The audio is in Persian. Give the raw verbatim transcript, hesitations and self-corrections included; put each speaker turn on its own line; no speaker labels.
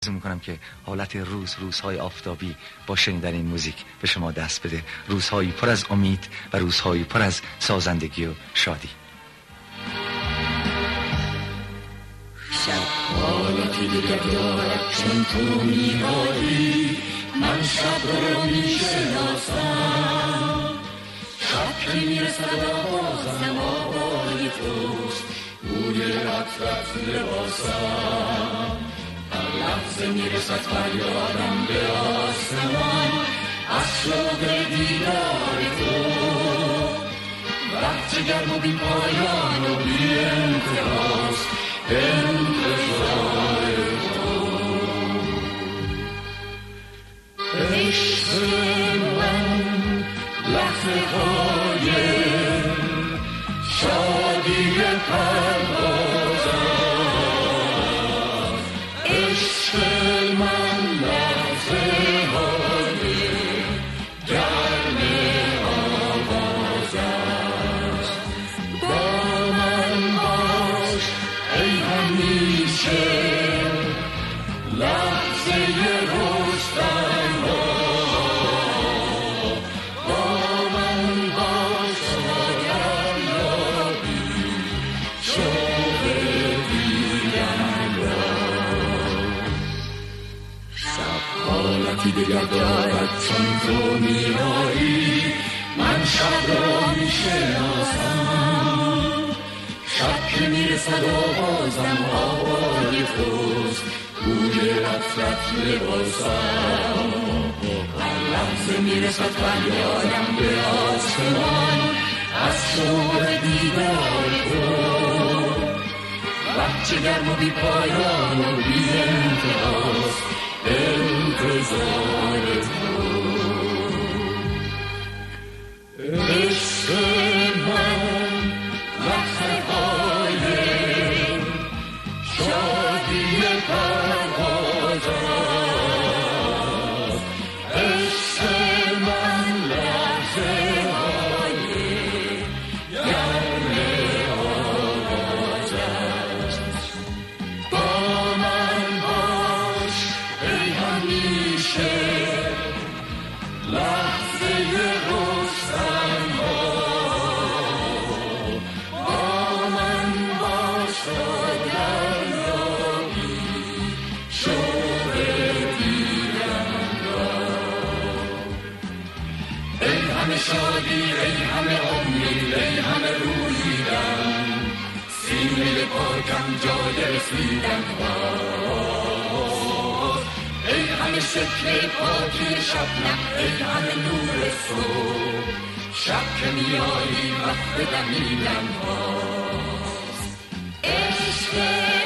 آرزو میکنم که حالت روز روزهای آفتابی با شنیدن این موزیک به شما دست بده، روزهایی پر از امید و روزهایی پر از سازندگی و شادی.
شب حالتی دیگر دارد چون تو میایی، من شب رو میشناسم. شب که میرسد آوازم آوای توست، بوی عطرت لباسم. هر لحظه میرسد فریادم به آسمان از شوق دیدار تو. وقت گرم و بی پایان و بی انتهاست انتظار تو. عشق من لحظه های شادی پرواز است. عشق من لحظه های گرم آواز است. با من باش ای همیشه لحظه رستم ها. با من باش تا دریابی شوق دیدن را. شب حالتی دیگر دارد چون تو میایی، من شب را میشناسم. شب که میرسد آوازم آوای توست، بوی عطرت لباسم. هر لحظه میرسد فریادم به آسمان از شوق دیدار تو. وقت گرم و بی پایان و بی انتهاست انتظار تو. عشق من لحظه های شادی پرواز است. عشق من لحظه های گرم آواز است. با من باش ای همیشه لحظه رستم ها. با من باش تا دریابی شوق دیدن را. ای همه شادی ای همه امید ای همه روییدن، سینه پاکم جای رسیدن هاست. ای همه شکل پاکی شبنم ای همه نور صبح، شب که میایی وقت دمیدن هاست. عشق